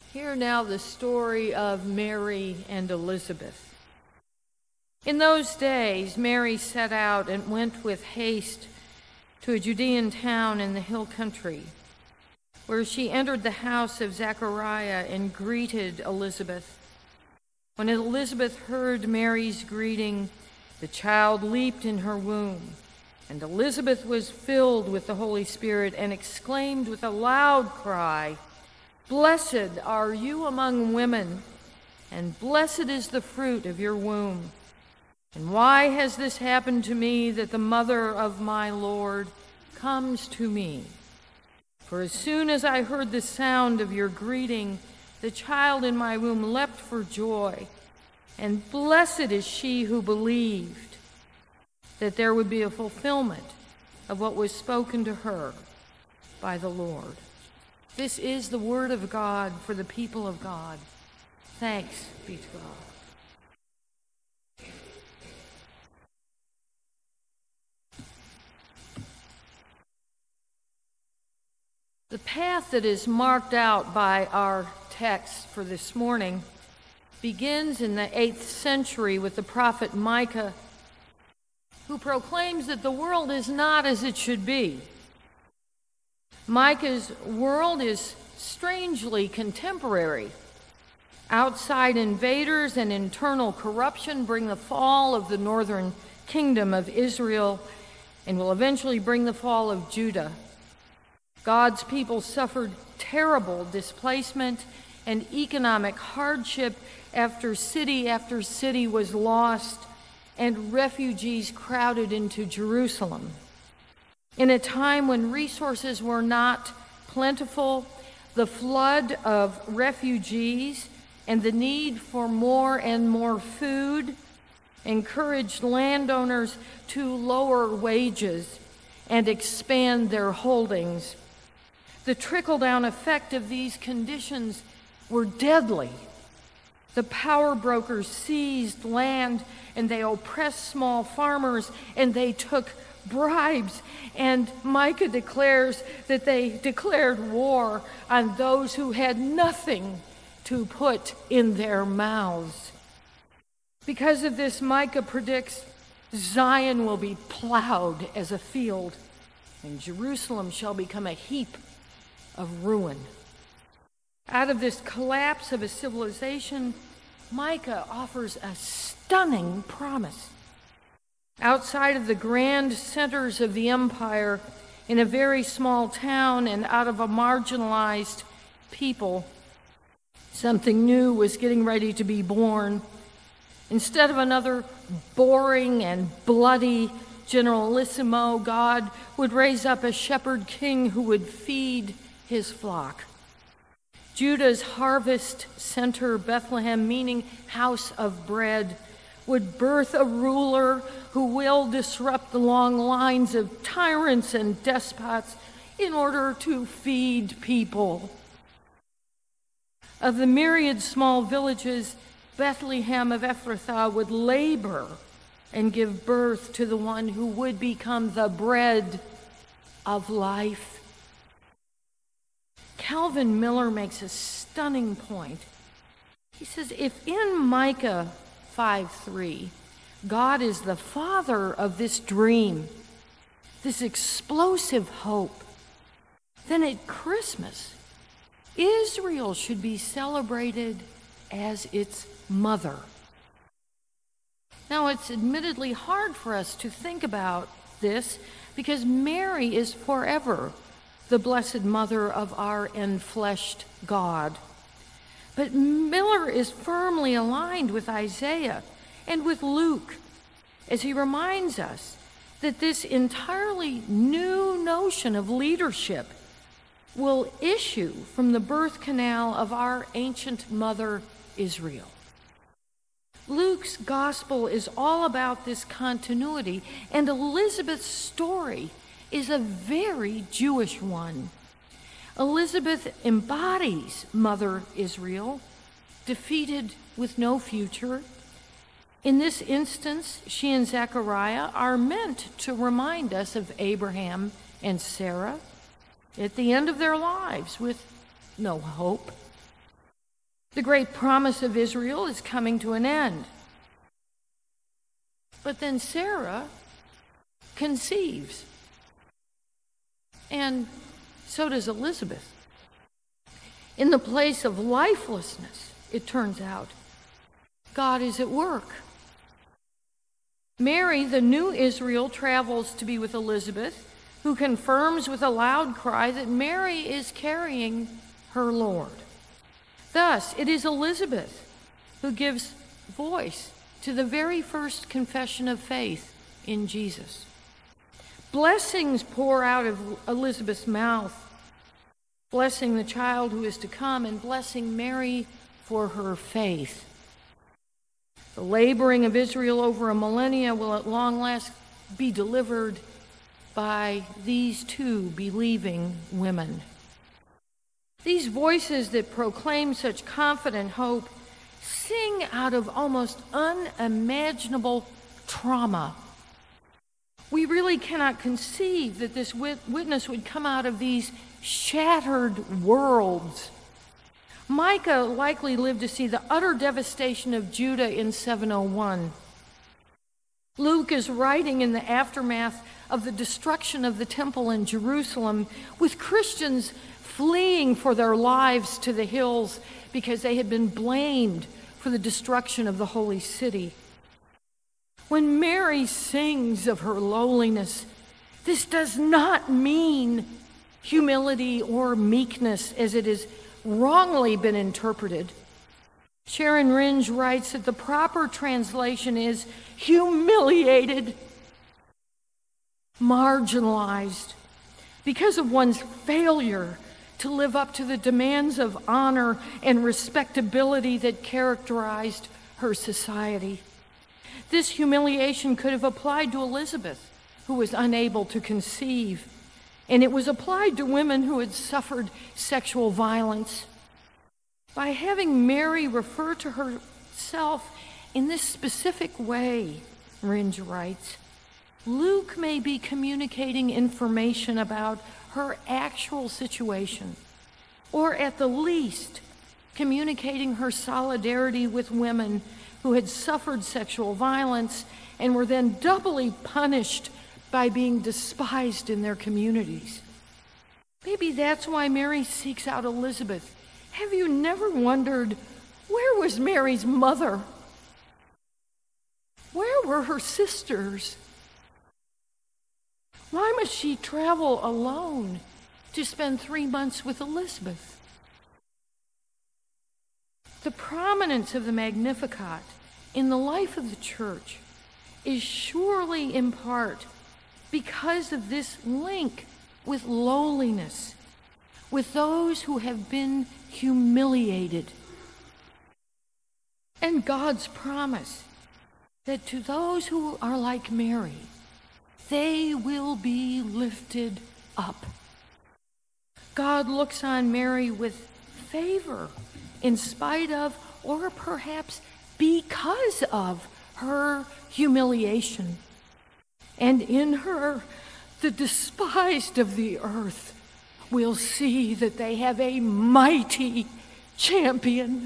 Hear now the story of Mary and Elizabeth. In those days, Mary set out and went with haste to a Judean town in the hill country, where she entered the house of Zechariah and greeted Elizabeth. When Elizabeth heard Mary's greeting, the child leaped in her womb, and Elizabeth was filled with the Holy Spirit and exclaimed with a loud cry, "Blessed are you among women, and blessed is the fruit of your womb. And why has this happened to me, that the mother of my Lord comes to me? For as soon as I heard the sound of your greeting, the child in my womb leapt for joy. And blessed is she who believed that there would be a fulfillment of what was spoken to her by the Lord." This is the word of God for the people of God. Thanks be to God. The path that is marked out by our text for this morning begins in the 8th century with the prophet Micah, who proclaims that the world is not as it should be. Micah's world is strangely contemporary. Outside invaders and internal corruption bring the fall of the northern kingdom of Israel and will eventually bring the fall of Judah. God's people suffered terrible displacement and economic hardship after city was lost and refugees crowded into Jerusalem. In a time when resources were not plentiful, the flood of refugees and the need for more and more food encouraged landowners to lower wages and expand their holdings. The trickle-down effect of these conditions were deadly. The power brokers seized land and they oppressed small farmers and they took bribes. And Micah declares that they declared war on those who had nothing to put in their mouths. Because of this, Micah predicts Zion will be plowed as a field, and Jerusalem shall become a heap of ruin. Out of this collapse of a civilization, Micah offers a stunning promise. Outside of the grand centers of the empire, in a very small town and out of a marginalized people, something new was getting ready to be born. Instead of another boring and bloody generalissimo, God would raise up a shepherd king who would feed his flock. Judah's harvest center, Bethlehem, meaning house of bread, would birth a ruler who will disrupt the long lines of tyrants and despots in order to feed people. Of the myriad small villages, Bethlehem of Ephrathah would labor and give birth to the one who would become the bread of life. Calvin Miller makes a stunning point. He says, if in Micah 5:3, God is the father of this dream, this explosive hope, then at Christmas, Israel should be celebrated as its mother. Now, it's admittedly hard for us to think about this because Mary is forever the blessed mother of our enfleshed God. But Miller is firmly aligned with Isaiah and with Luke as he reminds us that this entirely new notion of leadership will issue from the birth canal of our ancient mother, Israel. Luke's gospel is all about this continuity, and Elizabeth's story is a very Jewish one. Elizabeth embodies Mother Israel, defeated with no future. In this instance, she and Zechariah are meant to remind us of Abraham and Sarah at the end of their lives with no hope. The great promise of Israel is coming to an end. But then Sarah conceives, and so does Elizabeth. In the place of lifelessness, it turns out, God is at work. Mary, the new Israel, travels to be with Elizabeth, who confirms with a loud cry that Mary is carrying her Lord. Thus, it is Elizabeth who gives voice to the very first confession of faith in Jesus. Blessings pour out of Elizabeth's mouth, blessing the child who is to come and blessing Mary for her faith. The laboring of Israel over a millennia will at long last be delivered by these two believing women. These voices that proclaim such confident hope sing out of almost unimaginable trauma. We really cannot conceive that this witness would come out of these shattered worlds. Micah likely lived to see the utter devastation of Judah in 701. Luke is writing in the aftermath of the destruction of the temple in Jerusalem, with Christians fleeing for their lives to the hills because they had been blamed for the destruction of the holy city. When Mary sings of her lowliness, this does not mean humility or meekness as it has wrongly been interpreted. Sharon Ringe writes that the proper translation is humiliated, marginalized, because of one's failure to live up to the demands of honor and respectability that characterized her society. This humiliation could have applied to Elizabeth, who was unable to conceive, and it was applied to women who had suffered sexual violence. By having Mary refer to herself in this specific way, Ringe writes, Luke may be communicating information about her actual situation, or at the least, communicating her solidarity with women who had suffered sexual violence and were then doubly punished by being despised in their communities. Maybe that's why Mary seeks out Elizabeth. Have you never wondered, where was Mary's mother? Where were her sisters? Why must she travel alone to spend 3 months with Elizabeth? The prominence of the Magnificat in the life of the church is surely in part because of this link with lowliness, with those who have been humiliated, and God's promise that to those who are like Mary, they will be lifted up. God looks on Mary with favor in spite of, or perhaps because of, her humiliation. And in her, the despised of the earth will see that they have a mighty champion.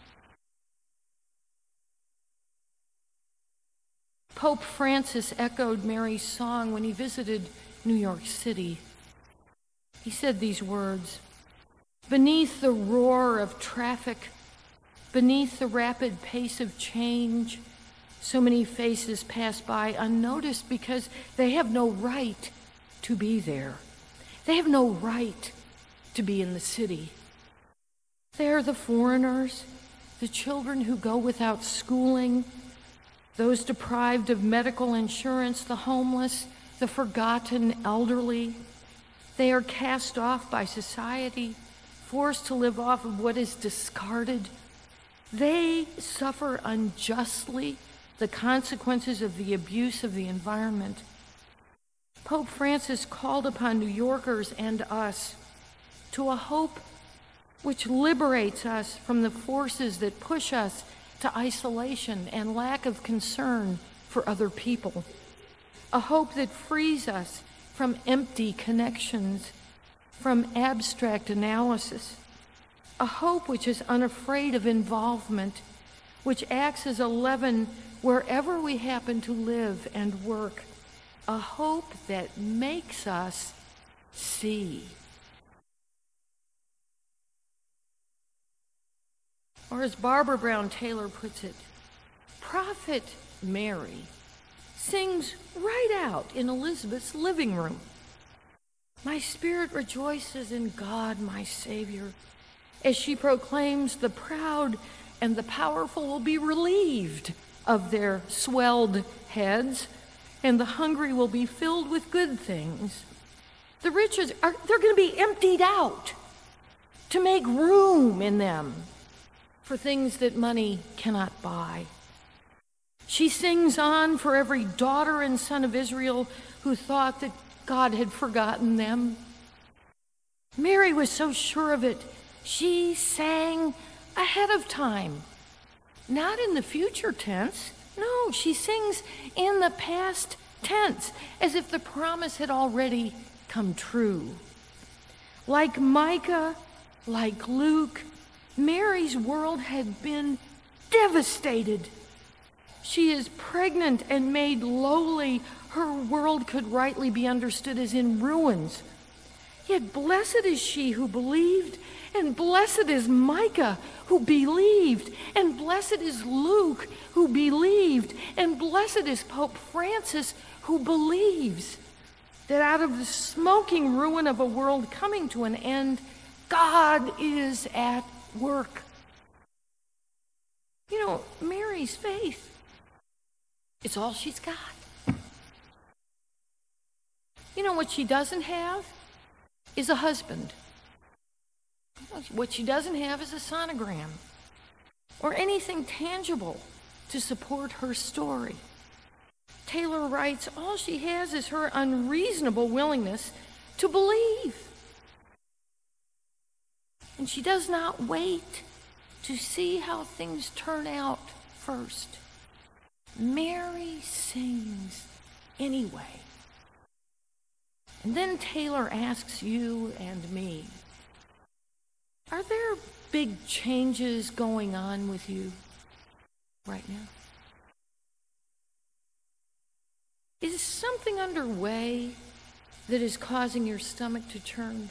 Pope Francis echoed Mary's song when he visited New York City. He said these words, "Beneath the roar of traffic, beneath the rapid pace of change, so many faces pass by unnoticed because they have no right to be there. They have no right to be in the city. They are the foreigners, the children who go without schooling, those deprived of medical insurance, the homeless, the forgotten elderly. They are cast off by society, forced to live off of what is discarded. They suffer unjustly the consequences of the abuse of the environment." Pope Francis called upon New Yorkers and us to a hope which liberates us from the forces that push us to isolation and lack of concern for other people. A hope that frees us from empty connections, from abstract analysis. a hope which is unafraid of involvement, which acts as a leaven wherever we happen to live and work, a hope that makes us see. Or as Barbara Brown Taylor puts it, Prophet Mary sings right out in Elizabeth's living room. My spirit rejoices in God, my Savior, as she proclaims the proud and the powerful will be relieved of their swelled heads, and the hungry will be filled with good things. The riches they're going to be emptied out to make room in them for things that money cannot buy. She sings on for every daughter and son of Israel who thought that God had forgotten them. Mary was so sure of it, she sang ahead of time. Not in the future tense. No, she sings in the past tense, as if the promise had already come true. Like Micah, like Luke, Mary's world had been devastated. She is pregnant and made lowly. Her world could rightly be understood as in ruins. Yet blessed is she who believed, and blessed is Micah who believed, and blessed is Luke who believed, and blessed is Pope Francis who believes that out of the smoking ruin of a world coming to an end, God is at work. You know, Mary's faith, it's all she's got. You know what she doesn't have is a husband. What she doesn't have is a sonogram or anything tangible to support her story. Taylor writes, all she has is her unreasonable willingness to believe. And she does not wait to see how things turn out first. Mary sings anyway. And then Taylor asks you and me, are there big changes going on with you right now? Is something underway that is causing your stomach to churn?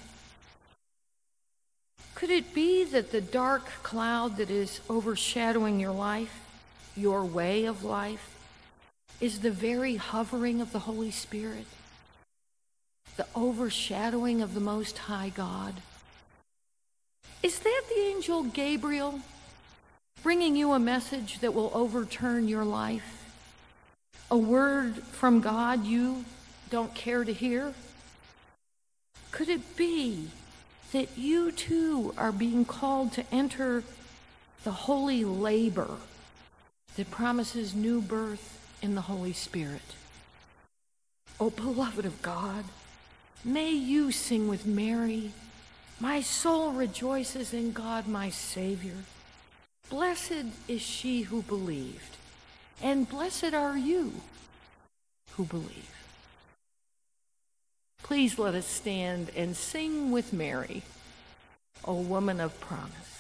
Could it be that the dark cloud that is overshadowing your life, your way of life, is the very hovering of the Holy Spirit? The overshadowing of the Most High God? Is that the angel Gabriel bringing you a message that will overturn your life? A word from God you don't care to hear? Could it be that you too are being called to enter the holy labor that promises new birth in the Holy Spirit? Oh, beloved of God, may you sing with Mary, my soul rejoices in God my Savior. Blessed is she who believed, and blessed are you who believe. Please let us stand and sing with Mary, O woman of promise.